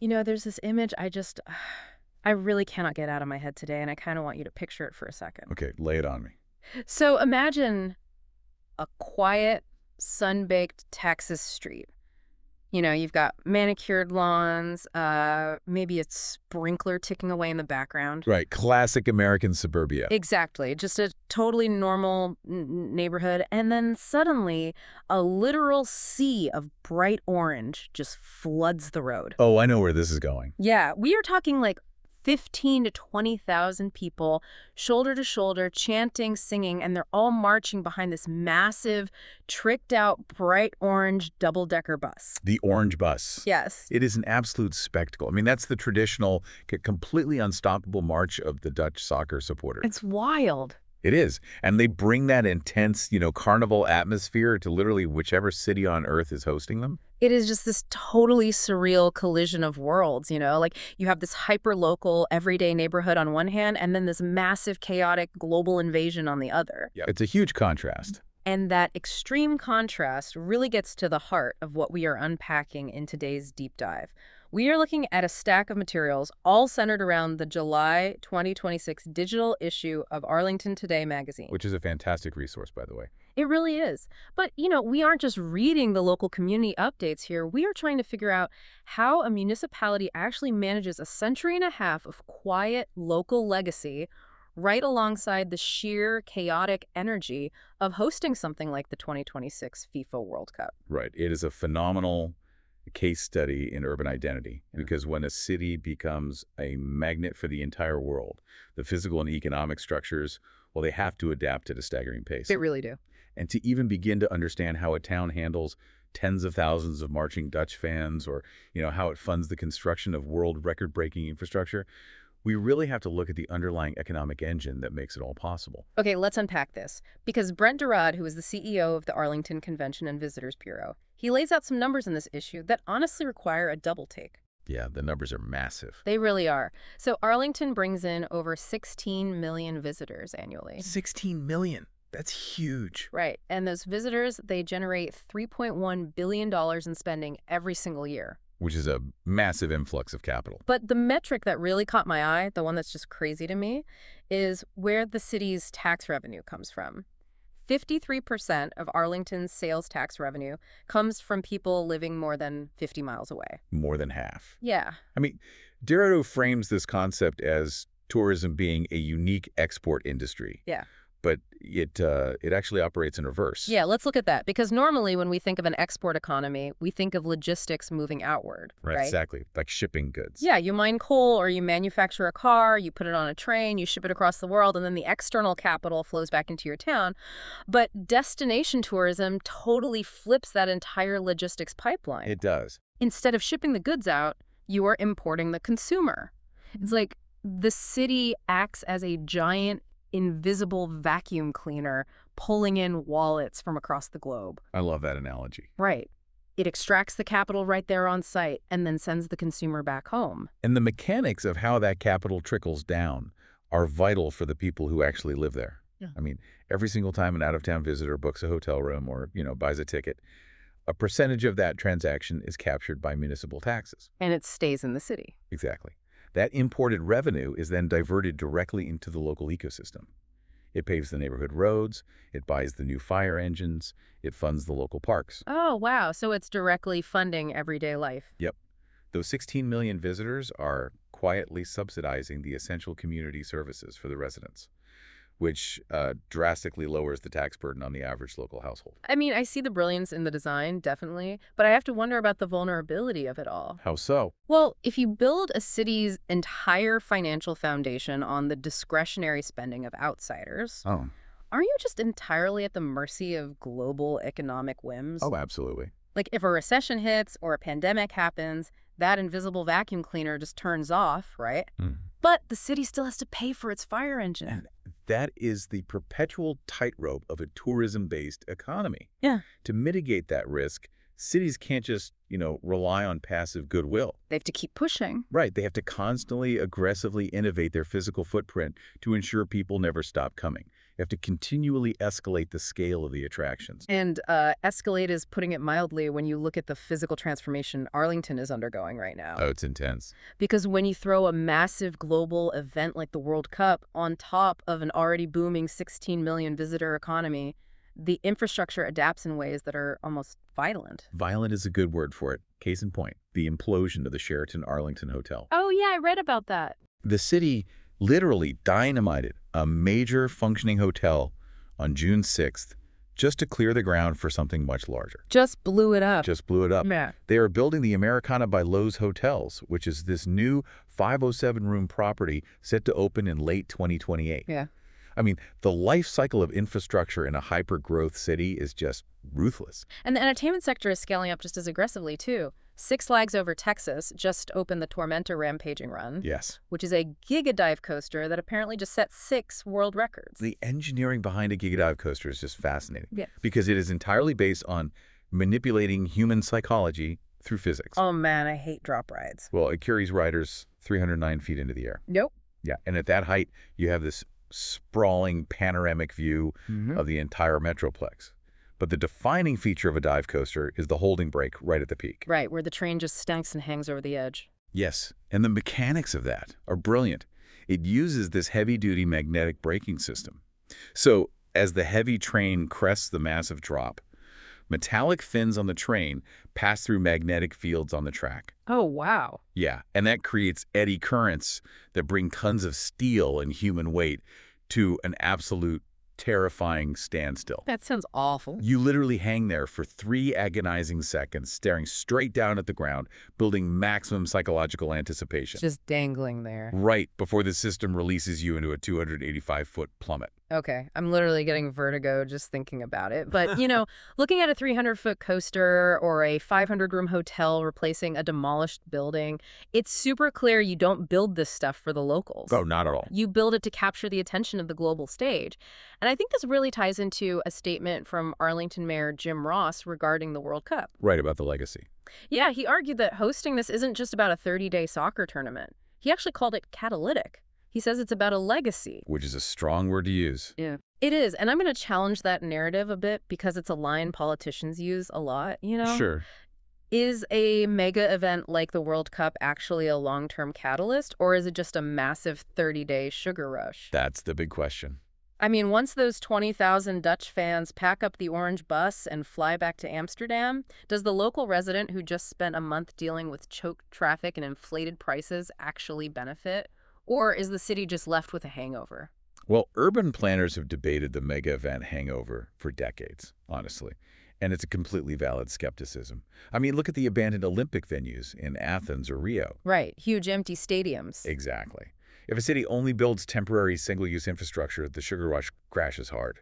There's this image I really cannot get out of my head today, and I kind of want you to picture it for a second. Okay, lay it on me. So imagine a quiet, sun-baked Texas street. You've got manicured lawns, maybe a sprinkler ticking away in the background. Right, classic American suburbia. Exactly. Just a totally normal neighborhood. And then suddenly, a literal sea of bright orange just floods the road. Oh, I know where this is going. Yeah, we are talking like 15 to 20,000 people, shoulder to shoulder, chanting, singing, and they're all marching behind this massive, tricked-out, bright orange double-decker bus. The orange bus. Yes. It is an absolute spectacle. I mean, that's the traditional, completely unstoppable march of the Dutch soccer supporters. It's wild. It is. And they bring that intense, carnival atmosphere to literally whichever city on earth is hosting them. It is just this totally surreal collision of worlds, Like, you have this hyper-local, everyday neighborhood on one hand, and then this massive, chaotic, global invasion on the other. Yeah. It's a huge contrast. And that extreme contrast really gets to the heart of what we are unpacking in today's deep dive. We are looking at a stack of materials all centered around the July 2026 digital issue of Arlington Today magazine. Which is a fantastic resource, by the way. It really is. But, we aren't just reading the local community updates here. We are trying to figure out how a municipality actually manages a century and a half of quiet local legacy right alongside the sheer chaotic energy of hosting something like the 2026 FIFA World Cup. Right. It is a phenomenal case study in urban identity because when a city becomes a magnet for the entire world, the physical and economic structures, well, they have to adapt at a staggering pace. They really do. And to even begin to understand how a town handles tens of thousands of marching Dutch fans or, how it funds the construction of world record-breaking infrastructure, we really have to look at the underlying economic engine that makes it all possible. Okay, let's unpack this. Because Brent Durad, who is the CEO of the Arlington Convention and Visitors Bureau, he lays out some numbers in this issue that honestly require a double take. Yeah, the numbers are massive. They really are. So Arlington brings in over 16 million visitors annually. 16 million. That's huge. Right. And those visitors, they generate $3.1 billion in spending every single year. Which is a massive influx of capital. But the metric that really caught my eye, the one that's just crazy to me, is where the city's tax revenue comes from. 53% of Arlington's sales tax revenue comes from people living more than 50 miles away. More than half. Yeah. I mean, Derrida frames this concept as tourism being a unique export industry. Yeah. But it actually operates in reverse. Yeah, let's look at that. Because normally when we think of an export economy, we think of logistics moving outward, right? Exactly, like shipping goods. Yeah, you mine coal or you manufacture a car, you put it on a train, you ship it across the world, and then the external capital flows back into your town. But destination tourism totally flips that entire logistics pipeline. It does. Instead of shipping the goods out, you are importing the consumer. It's like the city acts as a giant invisible vacuum cleaner pulling in wallets from across the globe. I love that analogy. Right. It extracts the capital right there on site and then sends the consumer back home. And the mechanics of how that capital trickles down are vital for the people who actually live there. Yeah. I mean, every single time an out-of-town visitor books a hotel room or, buys a ticket, a percentage of that transaction is captured by municipal taxes. And it stays in the city. Exactly. That imported revenue is then diverted directly into the local ecosystem. It paves the neighborhood roads, it buys the new fire engines, it funds the local parks. Oh, wow. So it's directly funding everyday life. Yep. Those 16 million visitors are quietly subsidizing the essential community services for the residents, which drastically lowers the tax burden on the average local household. I mean, I see the brilliance in the design, definitely, but I have to wonder about the vulnerability of it all. How so? Well, if you build a city's entire financial foundation on the discretionary spending of outsiders, Oh. aren't you just entirely at the mercy of global economic whims? Oh, absolutely. Like if a recession hits or a pandemic happens, that invisible vacuum cleaner just turns off, right? Mm. But the city still has to pay for its fire engine. And that is the perpetual tightrope of a tourism-based economy. Yeah. To mitigate that risk, Cities can't just, rely on passive goodwill. They have to keep pushing. Right. They have to constantly, aggressively innovate their physical footprint to ensure people never stop coming. They have to continually escalate the scale of the attractions. And escalate is putting it mildly when you look at the physical transformation Arlington is undergoing right now. Oh, it's intense. Because when you throw a massive global event like the World Cup on top of an already booming 16 million visitor economy, the infrastructure adapts in ways that are almost violent. Violent is a good word for it. Case in point, the implosion of the Sheraton Arlington Hotel. Oh, yeah, I read about that. The city literally dynamited a major functioning hotel on June 6th just to clear the ground for something much larger. Just blew it up. Just blew it up. Yeah. They are building the Americana by Loews Hotels, which is this new 507-room property set to open in late 2028. Yeah. I mean, the life cycle of infrastructure in a hyper-growth city is just ruthless. And the entertainment sector is scaling up just as aggressively, too. Six Flags Over Texas just opened the Tormentor Rampaging Run, Yes. which is a gigadive coaster that apparently just set 6 world records. The engineering behind a gigadive coaster is just fascinating. Yeah. Because it is entirely based on manipulating human psychology through physics. Oh, man, I hate drop rides. Well, it carries riders 309 feet into the air. Nope. Yeah, and at that height, you have this sprawling panoramic view of the entire Metroplex. But the defining feature of a dive coaster is the holding brake right at the peak. Right, where the train just stanks and hangs over the edge. Yes, and the mechanics of that are brilliant. It uses this heavy-duty magnetic braking system. So, as the heavy train crests the massive drop, metallic fins on the train pass through magnetic fields on the track. Oh, wow. Yeah, and that creates eddy currents that bring tons of steel and human weight to an absolute terrifying standstill. That sounds awful. You literally hang there for 3 agonizing seconds, staring straight down at the ground, building maximum psychological anticipation. Just dangling there. Right before the system releases you into a 285-foot plummet. Okay, I'm literally getting vertigo just thinking about it. But, looking at a 300-foot coaster or a 500-room hotel replacing a demolished building, it's super clear you don't build this stuff for the locals. Oh, not at all. You build it to capture the attention of the global stage. And I think this really ties into a statement from Arlington Mayor Jim Ross regarding the World Cup. Right, about the legacy. Yeah, he argued that hosting this isn't just about a 30-day soccer tournament. He actually called it catalytic. He says it's about a legacy. Which is a strong word to use. Yeah. It is, and I'm going to challenge that narrative a bit because it's a line politicians use a lot, Sure. Is a mega event like the World Cup actually a long-term catalyst, or is it just a massive 30-day sugar rush? That's the big question. I mean, once those 20,000 Dutch fans pack up the orange bus and fly back to Amsterdam, does the local resident who just spent a month dealing with choked traffic and inflated prices actually benefit? Or is the city just left with a hangover? Well, urban planners have debated the mega event hangover for decades, honestly. And it's a completely valid skepticism. I mean, look at the abandoned Olympic venues in Athens or Rio. Right, huge empty stadiums. Exactly. If a city only builds temporary single-use infrastructure, the sugar rush crashes hard.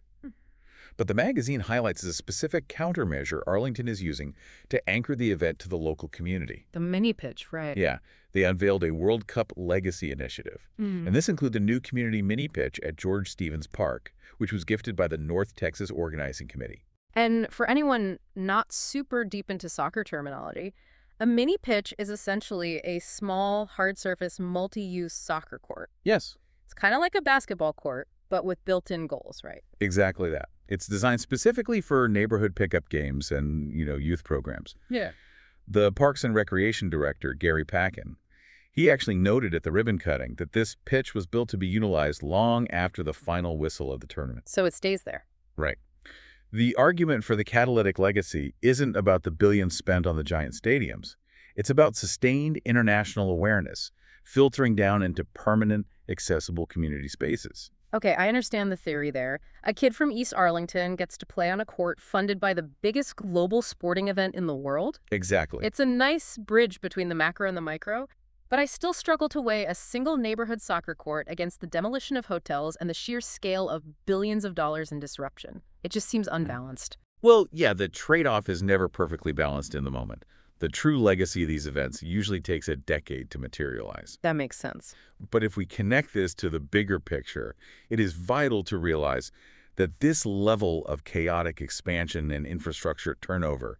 But the magazine highlights a specific countermeasure Arlington is using to anchor the event to the local community. The mini pitch, right. Yeah, they unveiled a World Cup Legacy initiative. And this includes a new community mini pitch at George Stevens Park, which was gifted by the North Texas Organizing Committee. And for anyone not super deep into soccer terminology, a mini pitch is essentially a small, hard-surface, multi-use soccer court. Yes. It's kind of like a basketball court, but with built-in goals, right? Exactly that. It's designed specifically for neighborhood pickup games and, youth programs. Yeah. The Parks and Recreation Director, Gary Packin, he actually noted at the ribbon cutting that this pitch was built to be utilized long after the final whistle of the tournament. So it stays there. Right. The argument for the catalytic legacy isn't about the billions spent on the giant stadiums. It's about sustained international awareness, filtering down into permanent, accessible community spaces. Okay, I understand the theory there. A kid from East Arlington gets to play on a court funded by the biggest global sporting event in the world. Exactly. It's a nice bridge between the macro and the micro, but I still struggle to weigh a single neighborhood soccer court against the demolition of hotels and the sheer scale of billions of dollars in disruption. It just seems unbalanced. Well, yeah, the trade-off is never perfectly balanced in the moment. The true legacy of these events usually takes a decade to materialize. That makes sense. But if we connect this to the bigger picture, it is vital to realize that this level of chaotic expansion and infrastructure turnover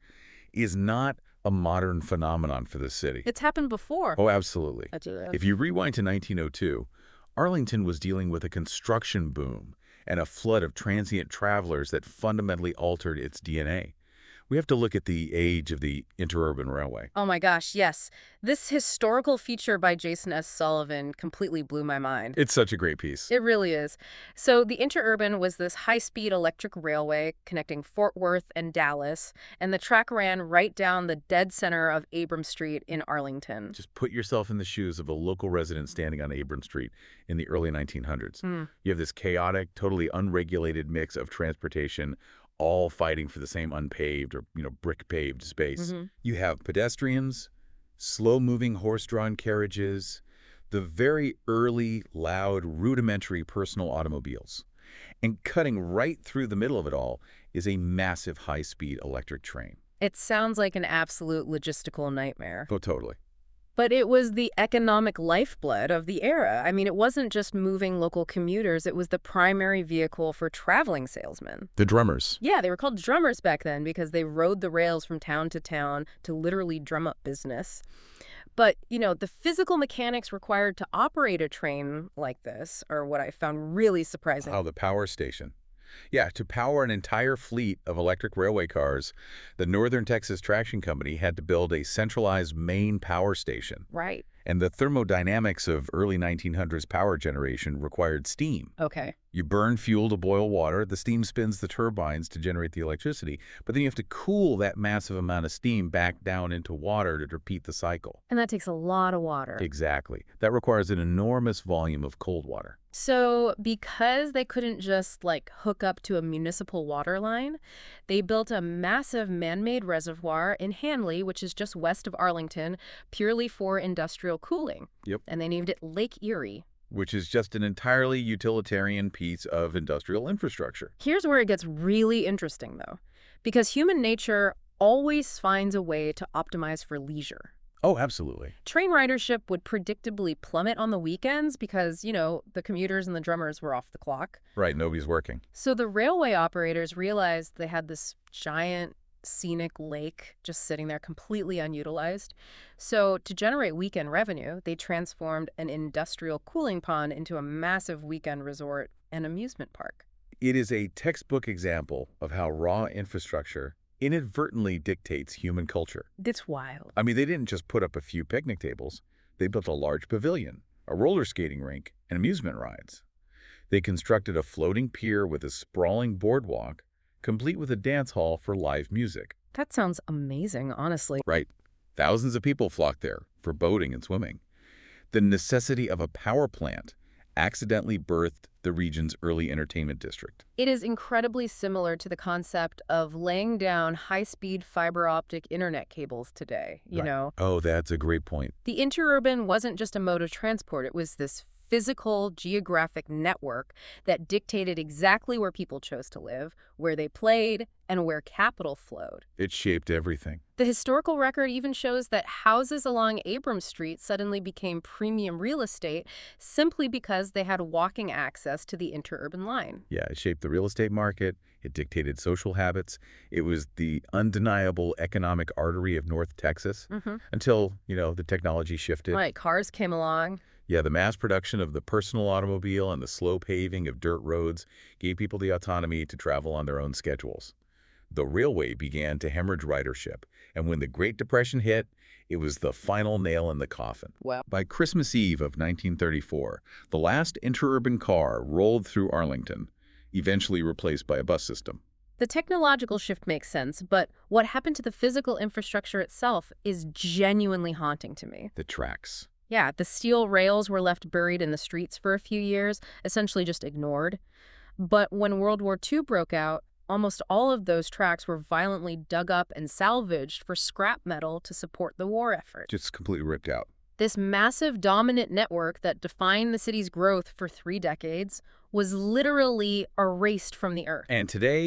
is not a modern phenomenon for the city. It's happened before. Oh, absolutely. Absolutely. If you rewind to 1902, Arlington was dealing with a construction boom and a flood of transient travelers that fundamentally altered its DNA. We have to look at the age of the interurban railway. Oh my gosh, yes. This historical feature by Jason S. Sullivan completely blew my mind. It's such a great piece. It really is. So the Interurban was this high-speed electric railway connecting Fort Worth and Dallas, and the track ran right down the dead center of Abram Street in Arlington. Just put yourself in the shoes of a local resident standing on Abram Street in the early 1900s. Hmm. You have this chaotic, totally unregulated mix of transportation, all fighting for the same unpaved or, brick-paved space. Mm-hmm. You have pedestrians, slow-moving horse-drawn carriages, the very early, loud, rudimentary personal automobiles. And cutting right through the middle of it all is a massive high-speed electric train. It sounds like an absolute logistical nightmare. Oh, totally. But it was the economic lifeblood of the era. I mean, it wasn't just moving local commuters, it was the primary vehicle for traveling salesmen. The drummers. Yeah, they were called drummers back then because they rode the rails from town to literally drum up business. But, the physical mechanics required to operate a train like this are what I found really surprising. Oh, the power station. Yeah, to power an entire fleet of electric railway cars, the Northern Texas Traction Company had to build a centralized main power station. Right. And the thermodynamics of early 1900s power generation required steam. Okay. You burn fuel to boil water, the steam spins the turbines to generate the electricity, but then you have to cool that massive amount of steam back down into water to repeat the cycle. And that takes a lot of water. Exactly. That requires an enormous volume of cold water. So because they couldn't just, hook up to a municipal water line, they built a massive man-made reservoir in Hanley, which is just west of Arlington, purely for industrial cooling. Yep. And they named it Lake Erie. Which is just an entirely utilitarian piece of industrial infrastructure. Here's where it gets really interesting, though, because human nature always finds a way to optimize for leisure. Oh, absolutely. Train ridership would predictably plummet on the weekends because, the commuters and the drummers were off the clock. Right, nobody's working. So the railway operators realized they had this giant scenic lake just sitting there completely unutilized. So to generate weekend revenue, they transformed an industrial cooling pond into a massive weekend resort and amusement park. It is a textbook example of how raw infrastructure inadvertently dictates human culture. It's wild. I mean, they didn't just put up a few picnic tables. They built a large pavilion, a roller skating rink, and amusement rides. They constructed a floating pier with a sprawling boardwalk, complete with a dance hall for live music. That sounds amazing, honestly. Right. Thousands of people flocked there for boating and swimming. The necessity of a power plant accidentally birthed the region's early entertainment district. It is incredibly similar to the concept of laying down high-speed fiber optic internet cables today, you Right. know. Oh, that's a great point. The interurban wasn't just a mode of transport, it was this physical geographic network that dictated exactly where people chose to live, where they played, and where capital flowed. It shaped everything. The historical record even shows that houses along Abrams Street suddenly became premium real estate simply because they had walking access to the interurban line. Yeah, it shaped the real estate market. It dictated social habits. It was the undeniable economic artery of North Texas until, the technology shifted. Right, cars came along. Yeah, the mass production of the personal automobile and the slow paving of dirt roads gave people the autonomy to travel on their own schedules. The railway began to hemorrhage ridership, and when the Great Depression hit, it was the final nail in the coffin. Wow. By Christmas Eve of 1934, the last interurban car rolled through Arlington, eventually replaced by a bus system. The technological shift makes sense, but what happened to the physical infrastructure itself is genuinely haunting to me. The tracks. Yeah, the steel rails were left buried in the streets for a few years, essentially just ignored. But when World War II broke out, almost all of those tracks were violently dug up and salvaged for scrap metal to support the war effort. Just completely ripped out. This massive dominant network that defined the city's growth for 3 decades was literally erased from the earth. And today,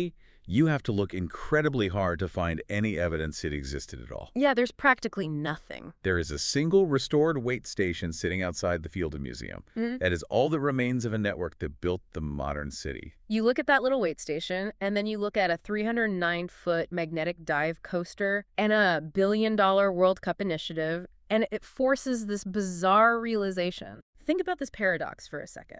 you have to look incredibly hard to find any evidence it existed at all. Yeah, there's practically nothing. There is a single restored wait station sitting outside the Fielden Museum. That is all that remains of a network that built the modern city. You look at that little wait station, and then you look at a 309-foot magnetic dive coaster and a billion-dollar World Cup initiative, and it forces this bizarre realization. Think about this paradox for a second.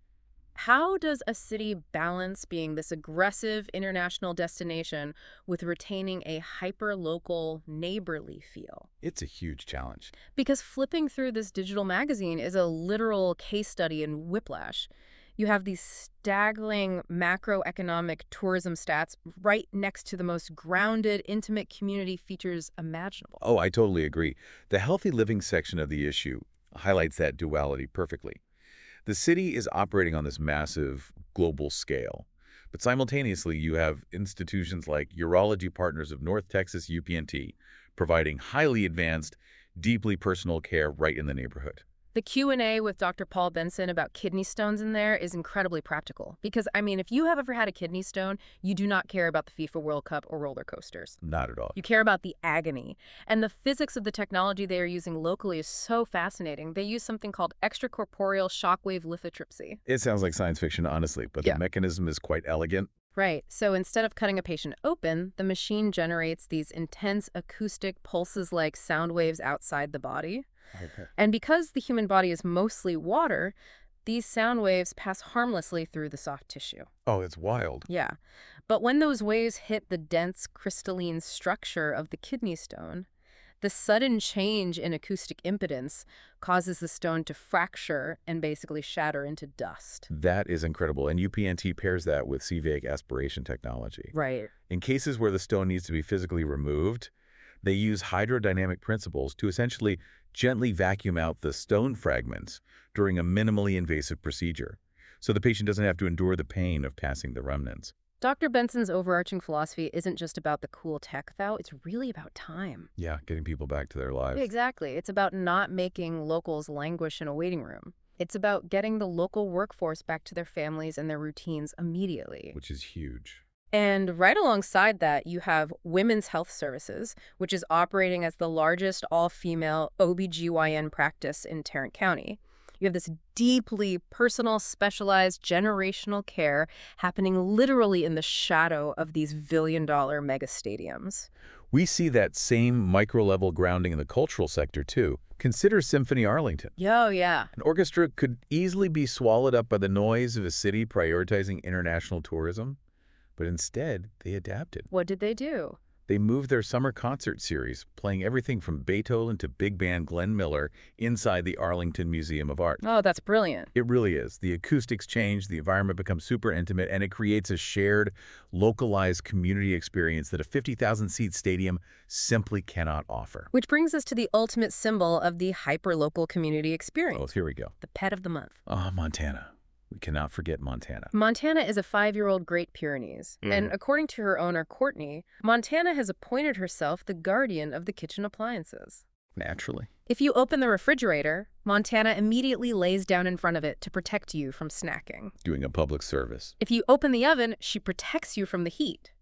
How does a city balance being this aggressive international destination with retaining a hyper-local, neighborly feel? It's a huge challenge. Because flipping through this digital magazine is a literal case study in whiplash. You have these staggering macroeconomic tourism stats right next to the most grounded, intimate community features imaginable. Oh, I totally agree. The healthy living section of the issue highlights that duality perfectly. The city is operating on this massive global scale, but simultaneously you have institutions like Urology Partners of North Texas, UPNT, providing highly advanced, deeply personal care right in the neighborhood. The Q&A with Dr. Paul Benson about kidney stones in there is incredibly practical. Because, I mean, if you have ever had a kidney stone, you do not care about the FIFA World Cup or roller coasters. Not at all. You care about the agony. And the physics of the technology they are using locally is so fascinating. They use something called extracorporeal shockwave lithotripsy. It sounds like science fiction, honestly, but Yeah. the mechanism is quite elegant. Right. So instead of cutting a patient open, the machine generates these intense acoustic pulses-like sound waves outside the body. Okay. And because the human body is mostly water, these sound waves pass harmlessly through the soft tissue. Oh, it's wild. Yeah. But when those waves hit the dense crystalline structure of the kidney stone, the sudden change in acoustic impedance causes the stone to fracture and basically shatter into dust. That is incredible, and UPNT pairs that with CVAC aspiration technology. Right. In cases where the stone needs to be physically removed, they use hydrodynamic principles to essentially gently vacuum out the stone fragments during a minimally invasive procedure, so the patient doesn't have to endure the pain of passing the remnants. Dr. Benson's overarching philosophy isn't just about the cool tech, though. It's really about time. Yeah, getting people back to their lives. Exactly. It's about not making locals languish in a waiting room. It's about getting the local workforce back to their families and their routines immediately. Which is huge. And right alongside that, you have Women's Health Services, which is operating as the largest all-female OBGYN practice in Tarrant County. You have this deeply personal, specialized, generational care happening literally in the shadow of these billion-dollar mega stadiums. We see that same micro-level grounding in the cultural sector, too. Consider Symphony Arlington. Yeah. An orchestra could easily be swallowed up by the noise of a city prioritizing international tourism, but instead, they adapted. What did they do? They moved their summer concert series, playing everything from Beethoven to big band Glenn Miller, inside the Arlington Museum of Art. Oh, that's brilliant. It really is. The acoustics change, the environment becomes super intimate, and it creates a shared, localized community experience that a 50,000-seat stadium simply cannot offer. Which brings us to the ultimate symbol of the hyper-local community Oh, experience, here we go. the pet of the month. Oh, Montana. We cannot forget Montana. Montana is a 5-year-old Great Pyrenees, and according to her owner, Courtney, Montana has appointed herself the guardian of the kitchen appliances. Naturally. If you open the refrigerator, Montana immediately lays down in front of it to protect you from snacking. Doing a public service. If you open the oven, she protects you from the heat.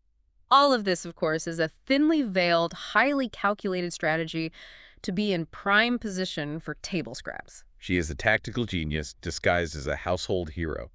All of this, of course, is a thinly veiled, highly calculated strategy to be in prime position for table scraps. She is a tactical genius disguised as a household hero.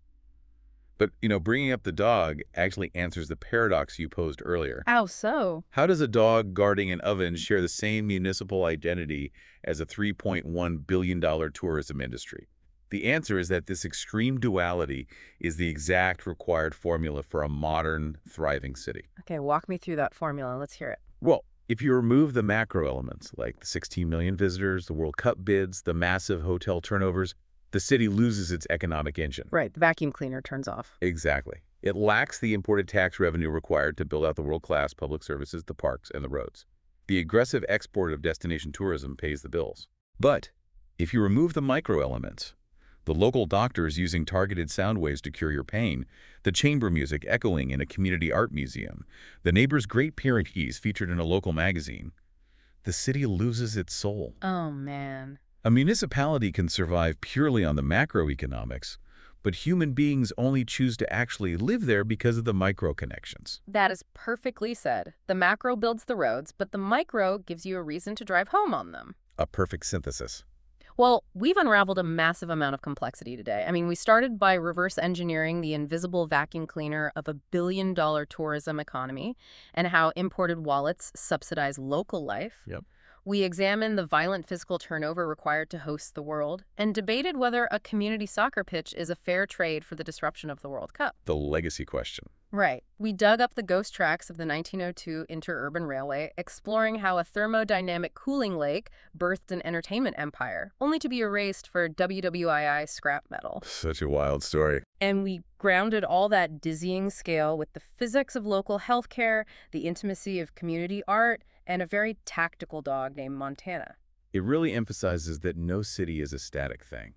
But, bringing up the dog actually answers the paradox you posed earlier. How so? How does a dog guarding an oven share the same municipal identity as a $3.1 billion tourism industry? The answer is that this extreme duality is the exact required formula for a modern, thriving city. Okay, walk me through that formula. Let's hear it. Well, if you remove the macro elements, like the 16 million visitors, the World Cup bids, the massive hotel turnovers, the city loses its economic engine. Right, the vacuum cleaner turns off. Exactly. It lacks the imported tax revenue required to build out the world-class public services, the parks, and the roads. The aggressive export of destination tourism pays the bills. But if you remove the micro elements, the local doctors using targeted sound waves to cure your pain, the chamber music echoing in a community art museum, the neighbor's Great Pyrenees featured in a local magazine, the city loses its soul. Oh, man. A municipality can survive purely on the macroeconomics, But human beings only choose to actually live there because of the micro connections. That is perfectly said. The macro builds the roads, but the micro gives you a reason to drive home on them. A perfect synthesis. Well, we've unraveled a massive amount of complexity today. I mean, we started by reverse engineering the invisible vacuum cleaner of $1 billion tourism economy and how imported wallets subsidize local life. Yep. We examined the violent physical turnover required to host the world and debated whether a community soccer pitch is a fair trade for the disruption of the World Cup. The legacy question. Right. We dug up the ghost tracks of the 1902 Interurban Railway, exploring how a thermodynamic cooling lake birthed an entertainment empire, only to be erased for WWII scrap metal. Such a wild story. And we grounded all that dizzying scale with the physics of local healthcare, the intimacy of community art, and a very tactical dog named Montana. It really emphasizes that no city is a static thing.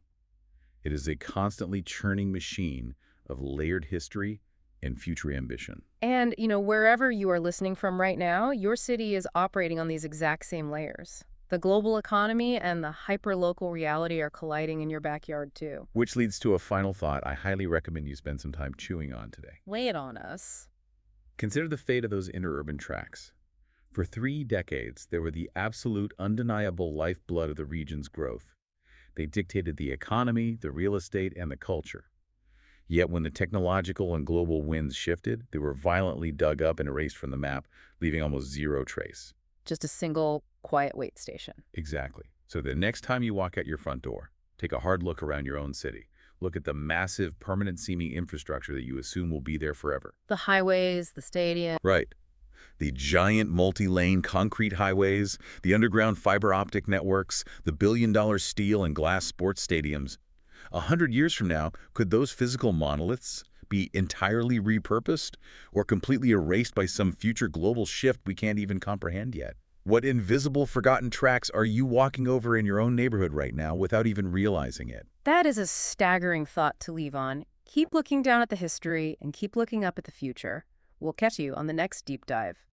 It is a constantly churning machine of layered history and future ambition. And, wherever you are listening from right now, your city is operating on these exact same layers. The global economy and the hyper-local reality are colliding in your backyard, too. Which leads to a final thought I highly recommend you spend some time chewing on today. Lay it on us. Consider the fate of those interurban tracks. For 3 decades, they were the absolute, undeniable lifeblood of the region's growth. They dictated the economy, the real estate, and the culture. Yet when the technological and global winds shifted, they were violently dug up and erased from the map, leaving almost zero trace. Just a single, quiet wait station. Exactly. So the next time you walk out your front door, take a hard look around your own city. Look at the massive, permanent-seeming infrastructure that you assume will be there forever. The highways, the stadium. Right. The giant multi-lane concrete highways, the underground fiber optic networks, the billion-dollar steel and glass sports stadiums. 100 years from now, could those physical monoliths be entirely repurposed or completely erased by some future global shift we can't even comprehend yet? What invisible, forgotten tracks are you walking over in your own neighborhood right now without even realizing it? That is a staggering thought to leave on. Keep looking down at the history and keep looking up at the future. We'll catch you on the next deep dive.